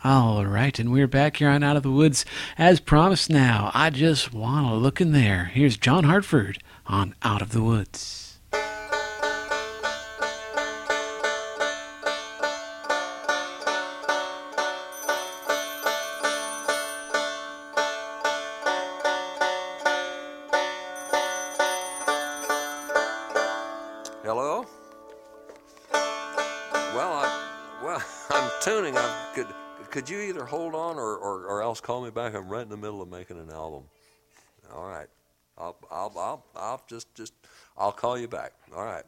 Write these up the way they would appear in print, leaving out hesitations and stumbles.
All right, and we're back here on Out of the Woods. As promised now, I just want to look in there. Here's John Hartford on Out of the Woods. Hello? I'm tuning. Could you either hold on or else call me back? I'm right in the middle of making an album. All right. I'll just I'll call you back. All right.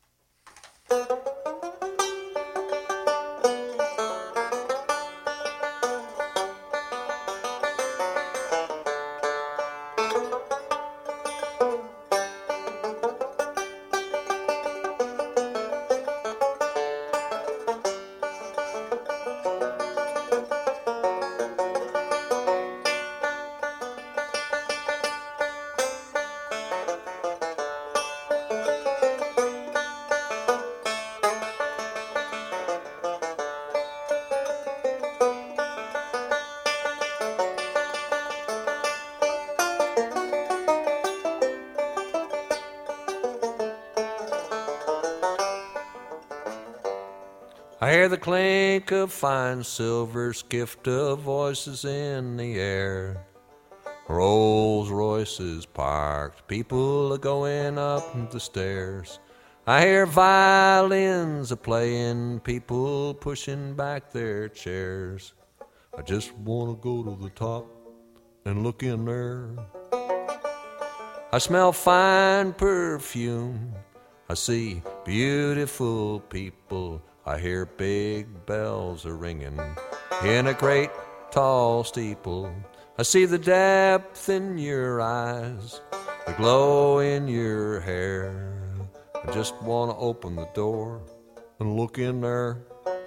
I hear the clink of fine silver, skift of voices in the air. Rolls Royces parked, people are going up the stairs. I hear violins a playing, people pushing back their chairs. I just want to go to the top and look in there. I smell fine perfume, I see beautiful people. I hear big bells are ringing in a great tall steeple. I see the depth in your eyes, the glow in your hair. I just want to open the door and look in there.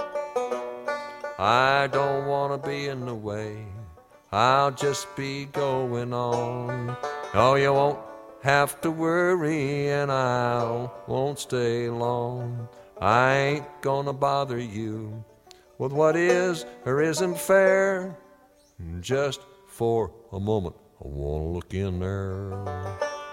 I don't want to be in the way, I'll just be going on. Oh, you won't have to worry and I won't stay long. I ain't gonna bother you with what is or isn't fair. Just for a moment, I wanna look in there.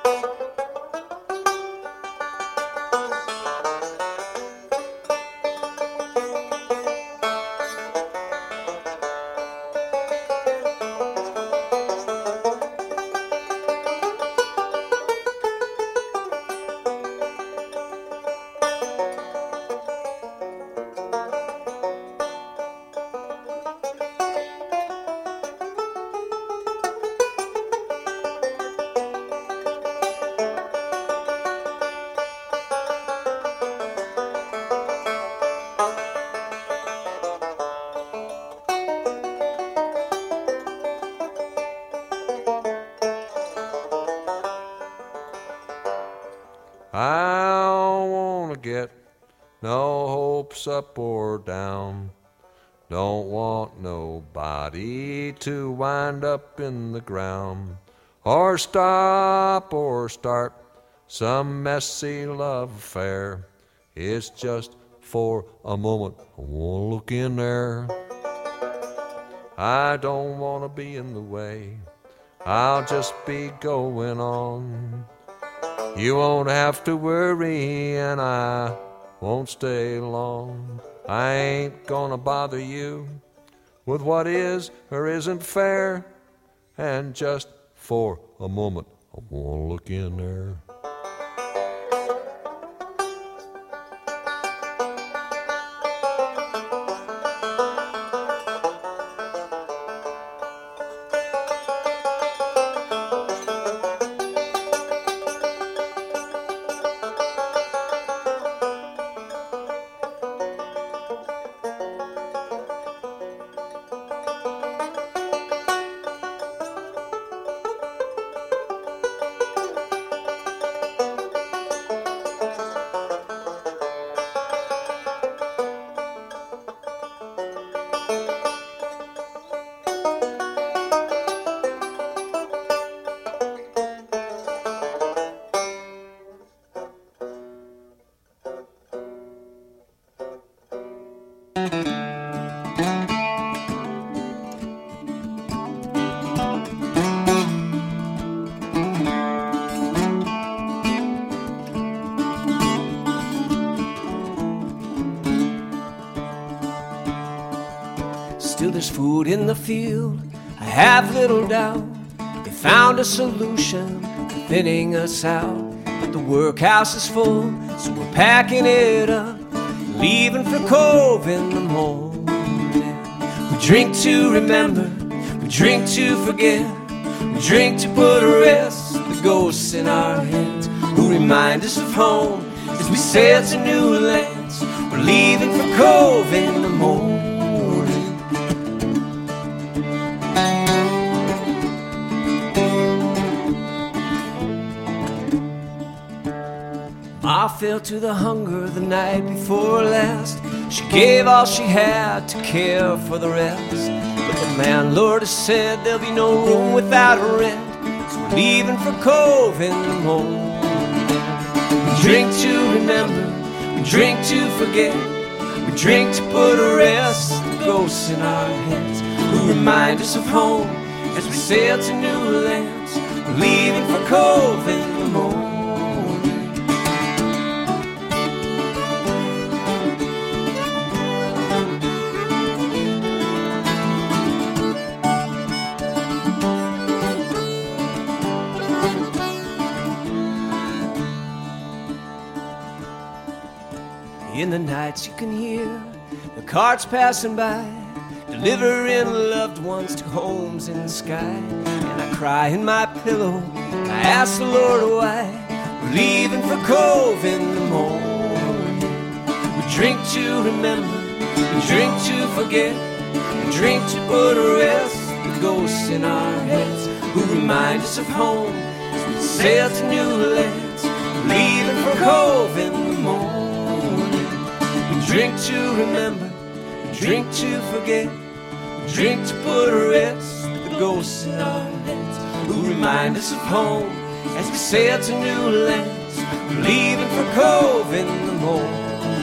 I don't wanna get no hopes up or down. Don't want nobody to wind up in the ground, or stop or start some messy love affair. It's just for a moment, I wanna look in there. I don't wanna be in the way, I'll just be going on. You won't have to worry and I won't stay long. I ain't gonna bother you with what is or isn't fair. And just for a moment, I wanna look in there. Still there's food in the field, I have little doubt. They found a solution to thinning us out. But the workhouse is full, so we're packing it up, leaving for Cove in the morning. We drink to remember, we drink to forget, we drink to put to rest the ghosts in our heads who remind us of home as we sail to new lands. We're leaving for Cove in the morning. Ma fell to the hunger the night before last. She gave all she had to care for the rest. But the landlord has said there'll be no room without a rent, so we're leaving for Cove in the morning. We drink to remember, we drink to forget, we drink to put to rest the ghosts in our heads who remind us of home as we sail to new lands. We're leaving for Cove in the morning. In the nights you can hear the carts passing by, delivering loved ones to homes in the sky. And I cry in my pillow, I ask the Lord why we're leaving for Cove in the morning. We drink to remember, we drink to forget, we drink to put to rest the ghosts in our heads who remind us of home as we sail to new lands. We're leaving for Cove in the morning. Drink to remember, drink to forget, drink to put to rest the ghosts in our heads who remind us of home as we sail to new lands. We're leaving for Cove in the morning.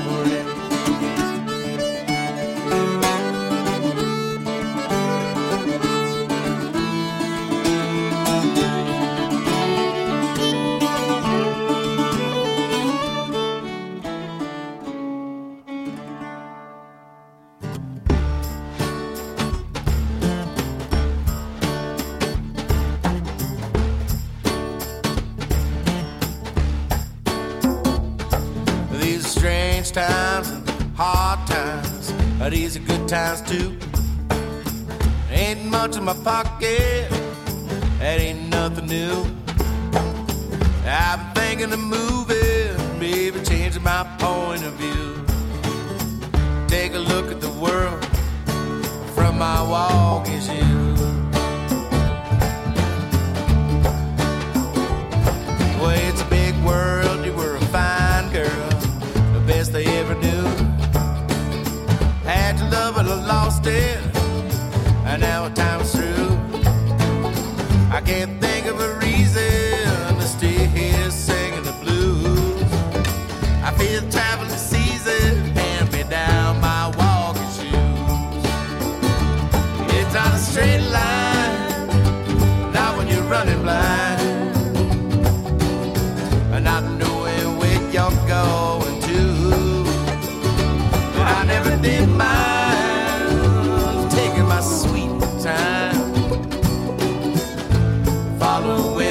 Times and hard times, these are good times too. Ain't much in my pocket, that ain't nothing new. I've been thinking of moving, maybe changing my point of view. Take a look at the world from my walking shoes. Well, it's a big world, you were a fine girl, best I ever knew. Had to love it, I lost it, and now our time is through. I can't think of a reason to stay here singing the blues. I feel traveling season, hand me down my walking shoes. It's not a straight line, not when you're running blind, and not knowing where you're going. I never did mind taking my sweet time, following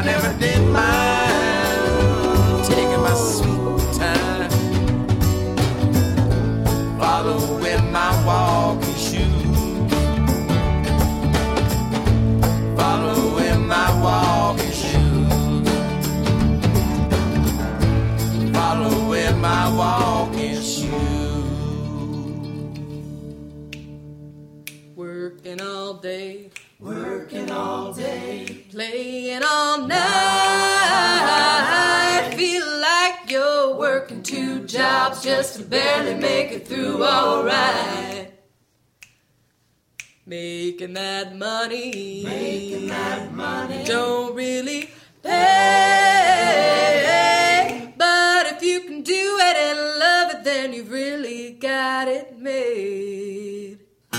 never did mind taking my sweet time, following my walking shoes, following my walking shoes, following my walking shoes. Working all day, working all day, playing all night. Feel like you're working 2 jobs just to barely make it through alright. Making that money, don't really pay. But if you can do it and love it, then you've really got it made.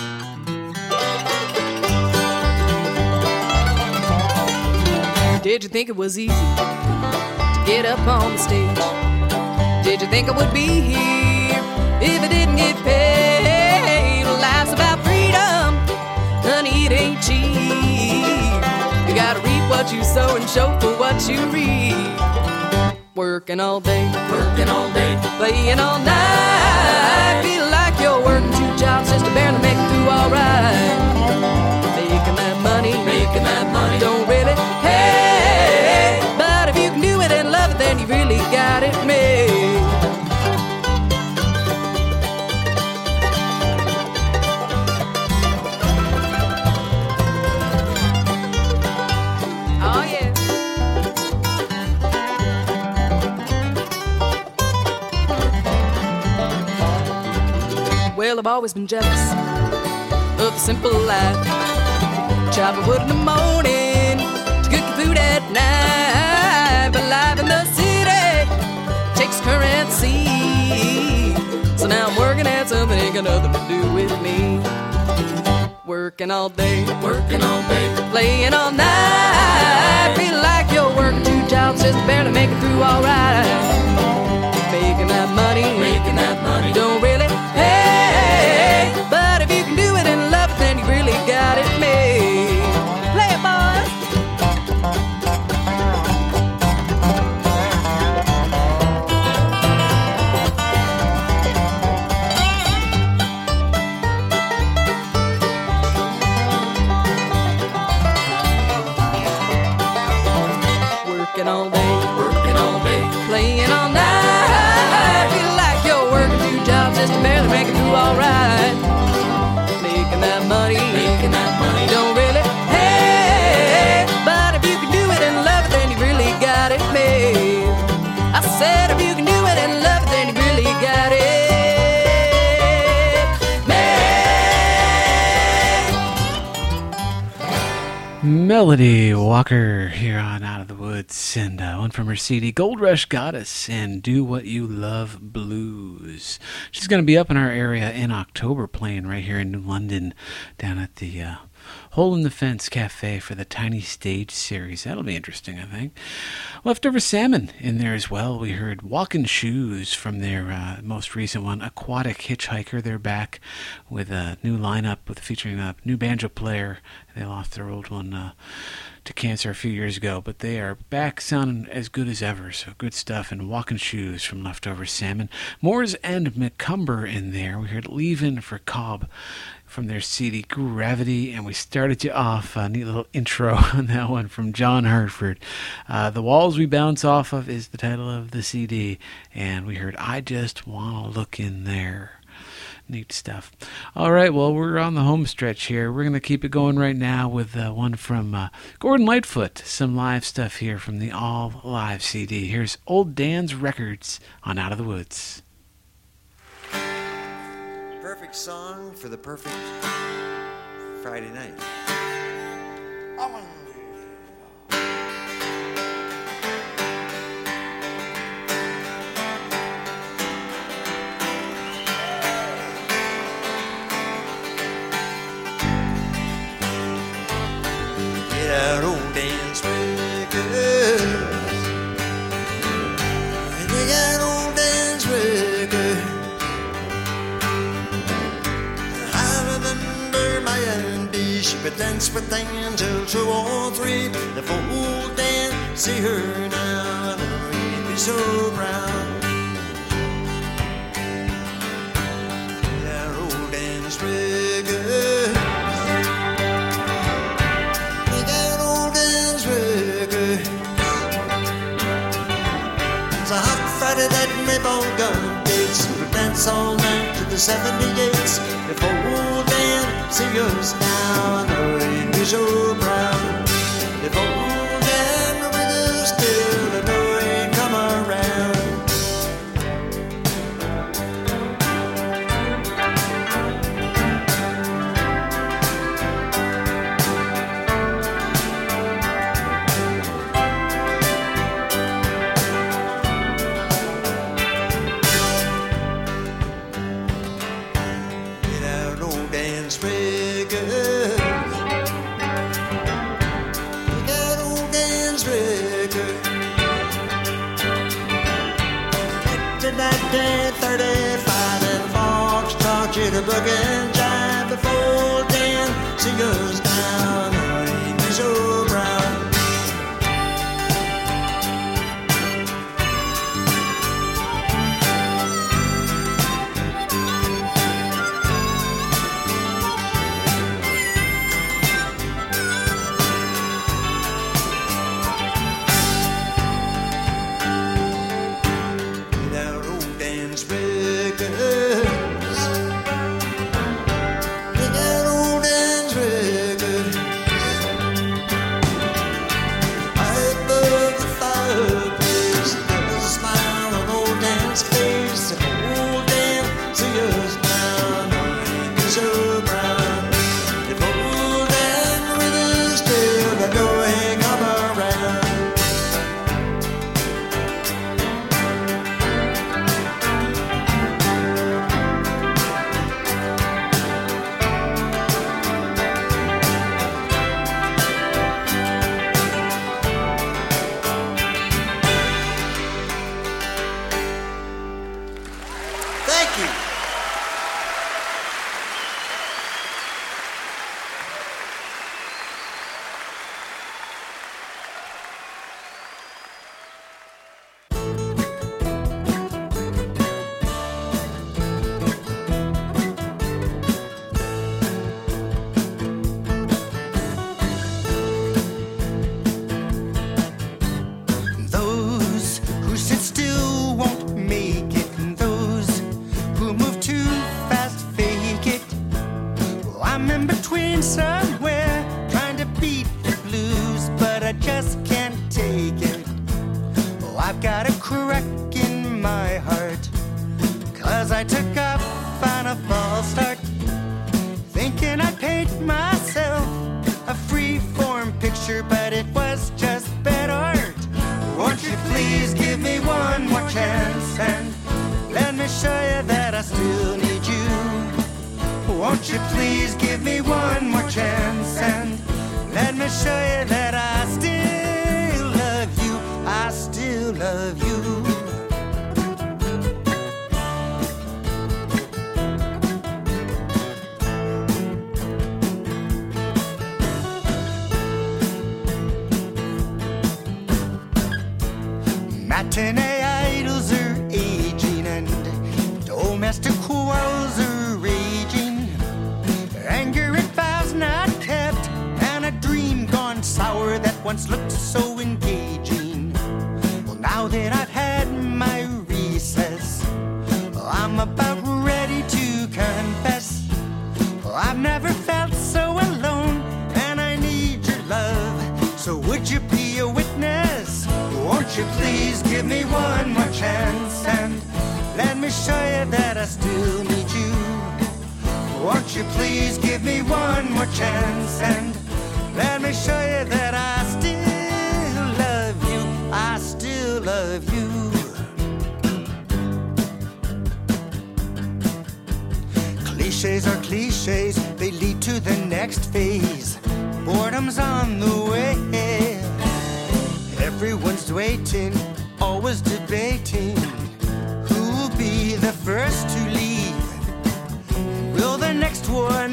Did you think it was easy to get up on the stage? Did you think I would be here if I didn't get paid? Well, life's about freedom, honey, it ain't cheap. You gotta reap what you sow and show for what you reap. Working all day, playing all night. Feel like you're working 2 jobs just to barely make it through alright. Making that money, don't really pay. But if you can do it and love it, then you really got it made. Oh yeah. Well, I've always been jealous of the simple life. Chopping wood in the morning to cook your food at night. But life in the city takes currency. So now I'm working at something ain't got nothing to do with me. Working all day, playing all night. Feel like you're working 2 jobs just to barely make it through alright. Making that money, don't really pay. But if you can do it and love it, then you really got it made. Play it, boys. Working all day, playing all night. Feel like you're working 2 jobs just to barely make it through alright. Making that money, don't really pay. But if you can do it and love it, then you really got it made. I said if you can do it and love it, then you really got it made. Melody Walker here on Out of the Woods, and one from her CD Gold Rush Goddess and Do What You Love Blues. She's going to be up in our area in October, playing right here in New London down at the Hole in the Fence Cafe for the Tiny Stage series. That'll be interesting, I think. Leftover Salmon in there as well. We heard Walkin' Shoes from their most recent one, Aquatic Hitchhiker. They're back with a new lineup featuring a new banjo player. They lost their old one to cancer a few years ago, but they are back sounding as good as ever, so good stuff. And Walkin' Shoes from Leftover Salmon. Moores and McCumber in there. We heard Leavin' for Cobb from their CD Gravity, and we started you off a neat little intro on that one from John Hartford. The Walls We Bounce Off Of is the title of the CD, and we heard I Just Wanna Look In There. Neat stuff. All right, well, we're on the home stretch here. We're going to keep it going right now with one from Gordon Lightfoot. Some live stuff here from the All Live CD. Here's Old Dan's Records on Out of the Woods. Perfect song for the perfect Friday night. Get out old Dan's records. They got old Dan's records. I remember my auntie, she would dance with Dan till 2 or 3. The old Dan see her now, and the rain be so brown. That old dance record, that old dance record. It's a hot Friday that Maybone gun dates. We'll dance all night to the 78s. If old Dan see us now, and the rain be so brown. If old Dan with us still, and the rain come around. Get out old Dan's record. That old Dan's record. That day 35 and Fox taught you to book and jive before Dan see us down. The rain be so brown. That old Dan's records. That old Dan's record. Above the fireplace, there's a smile on old Dan's face. If old Dan see us down, the rain be so brown. If old Dan with us still, the door ain't come around. Thank you. Those who sit still won't make it, and those who move too fast fake it. Well, I'm in between somewhere, trying to beat the blues, but I just can't take it. Oh, I've got a crack in my heart, 'cause I took off on a false start, thinking I'd paint myself a free-form picture, but it was just bad art. Won't you please give me one more chance and let me show you that I still need you? Won't you please give me one more chance and let me show you that I still love you? I still love you. Matinee idols are aging and domestic quarrels are raging. Anger at vows not kept and a dream gone sour that once looked so engaging. Well, now that I've had my recess, I'm about ready to confess. Well, I've never felt so alone and I need your love. So would you be a witness? Won't you please give me one more chance and let me show you that I still need you? Won't you please give me one more chance and let me show you that I still love you? I still love you. Cliches are cliches, they lead to the next phase. Boredom's on the way. Everyone's waiting, always debating who'll be the first to leave. Will the next one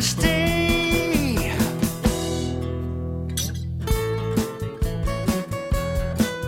stay?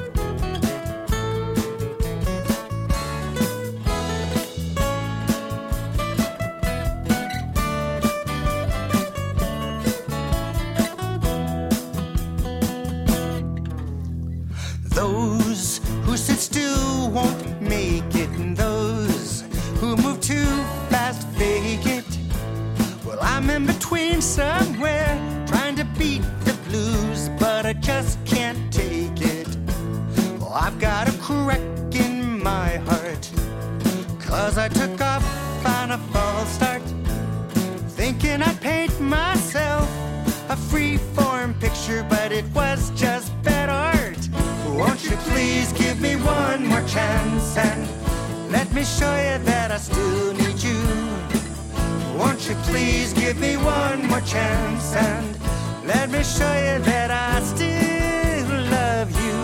Those who sit still won't make it, and those who move too fast fake it. Well, I'm in between somewhere, trying to beat the blues, but I just can't take it. Well, I've got a crack in my heart, 'cause I took off on a false start, thinking I'd paint myself a free-form picture, but it was just bad art. Won't you please give me one more chance and let me show you that I still need you. Won't you please give me one more chance and let me show you that I still love you.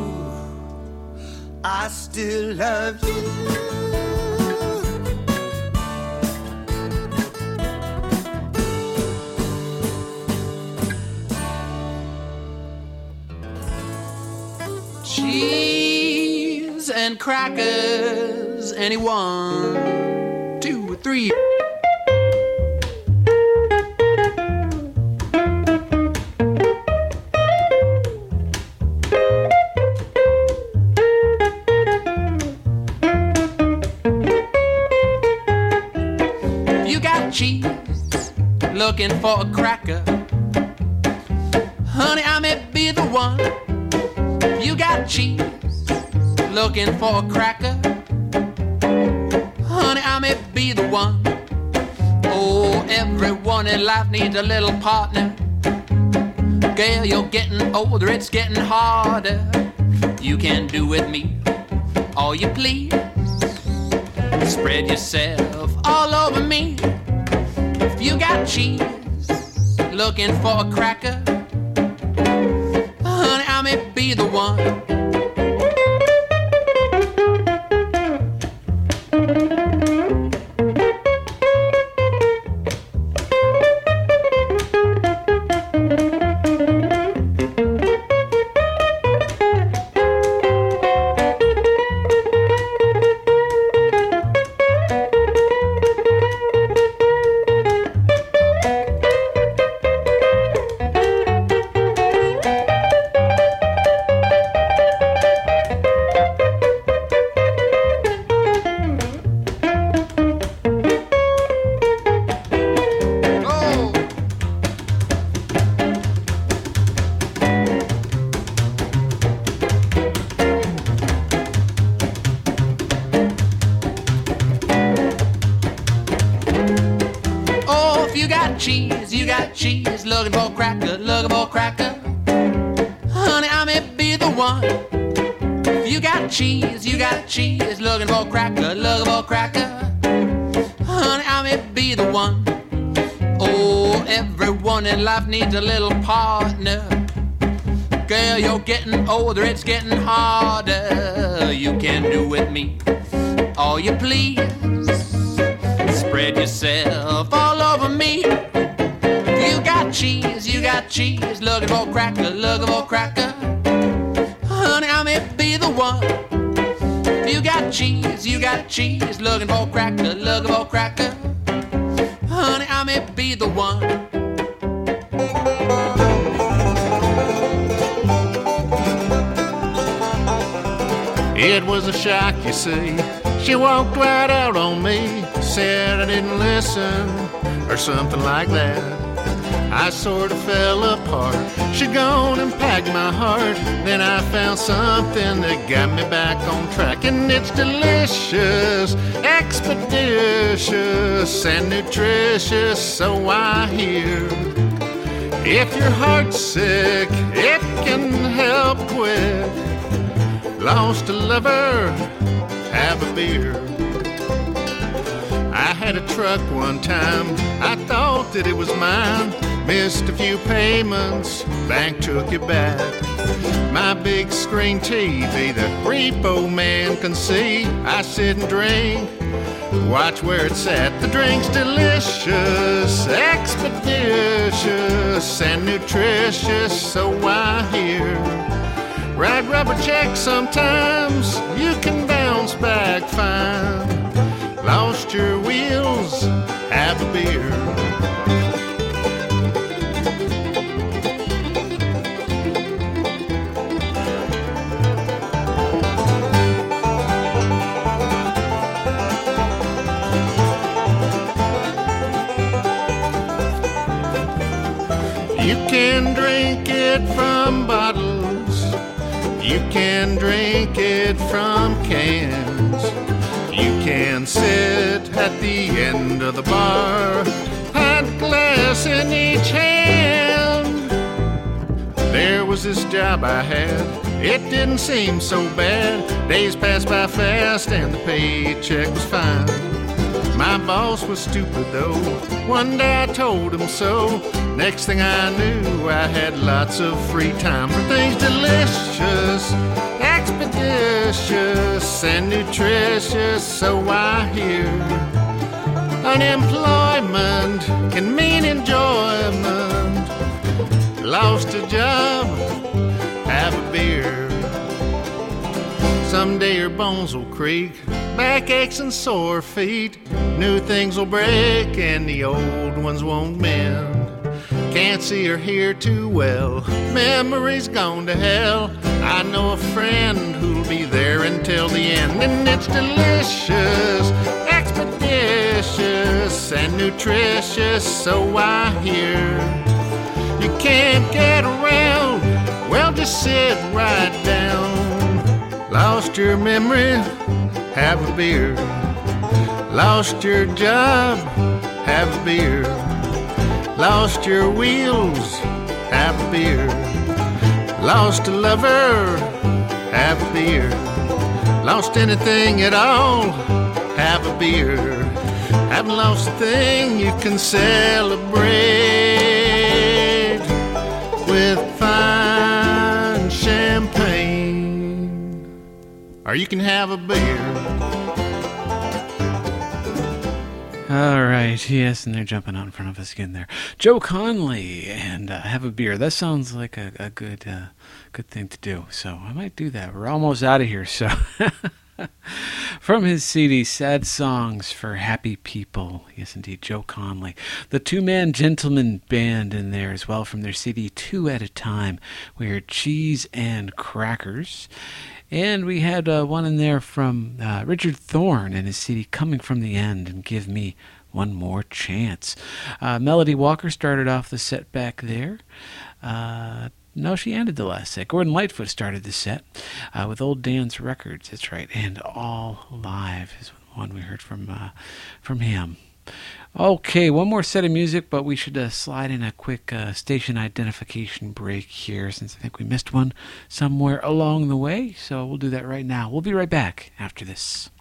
I still love you. Cheese and crackers, anyone, 2 or 3. You got cheese, looking for a cracker. Honey, I may be the one. You got cheese, looking for a cracker. Honey, I may be the one. Oh, everyone in life needs a little partner. Girl, you're getting older, it's getting harder. You can do with me all you please. Spread yourself all over me. If you got cheese, looking for a cracker, honey, I may be the one. Cheese, looking for a cracker, looking for a cracker. Honey, I may be the one. You got cheese, looking for a cracker, looking for a cracker. Honey, I may be the one. Oh, everyone in life needs a little partner. Girl, you're getting older, it's getting harder. You can do with me all you please. Spread yourself all over me. You got cheese, looking for a cracker, looking for a cracker. Honey, I may be the one. You got cheese, looking for a cracker, looking for a cracker. Honey, I may be the one. It was a shock, you see. She walked right out on me, said I didn't listen, or something like that. I sort of fell apart. She'd gone and packed my heart. Then I found something that got me back on track. And it's delicious, expeditious, and nutritious, so I hear. If your heart's sick, it can help quick. Lost a lover, have a beer. I had a truck one time, I thought that it was mine. Missed a few payments, bank took it back. My big screen TV, the repo man can see. I sit and drink, watch where it's at. The drink's delicious, expeditious, and nutritious, so I hear. Write rubber checks sometimes, you can bounce back fine. Lost your wheels, have a beer. it from bottles. You can drink it from cans. You can sit at the end of the bar, pint glass in each hand. There was this job I had, it didn't seem so bad. Days passed by fast and the paycheck was fine. My boss was stupid though, one day I told him so. Next thing I knew, I had lots of free time for things delicious, expeditious, and nutritious. So I hear unemployment can mean enjoyment. Lost a job, have a beer. Someday your bones will creak, backaches and sore feet. New things will break and the old ones won't mend. Can't see or hear too well, memories gone to hell. I know a friend who'll be there until the end. And it's delicious, expeditious, and nutritious. So I hear you can't get around, well just sit right down. Lost your memory, have a beer. Lost your job, have a beer. Lost your wheels, have a beer. Lost a lover, have a beer. Lost anything at all, have a beer. Haven't lost a thing, you can celebrate with fine champagne, or you can have a beer. All right, yes, and they're jumping out in front of us again there. Joe Conley and Have a Beer. That sounds like a good thing to do, so I might do that. We're almost out of here, so... From his CD, Sad Songs for Happy People. Yes, indeed, Joe Conley. The Two-Man Gentleman Band in there as well from their CD, Two at a Time. We heard Cheese and Crackers. And we had one in there from Richard Thorne and his CD, Coming from the End, and Give Me One More Chance. Melody Walker started off the set back there. No, she ended the last set. Gordon Lightfoot started the set with Old Dan's Records. That's right, and All Live is one we heard from him. Okay, one more set of music, but we should slide in a quick station identification break here, since I think we missed one somewhere along the way. So we'll do that right now. We'll be right back after this.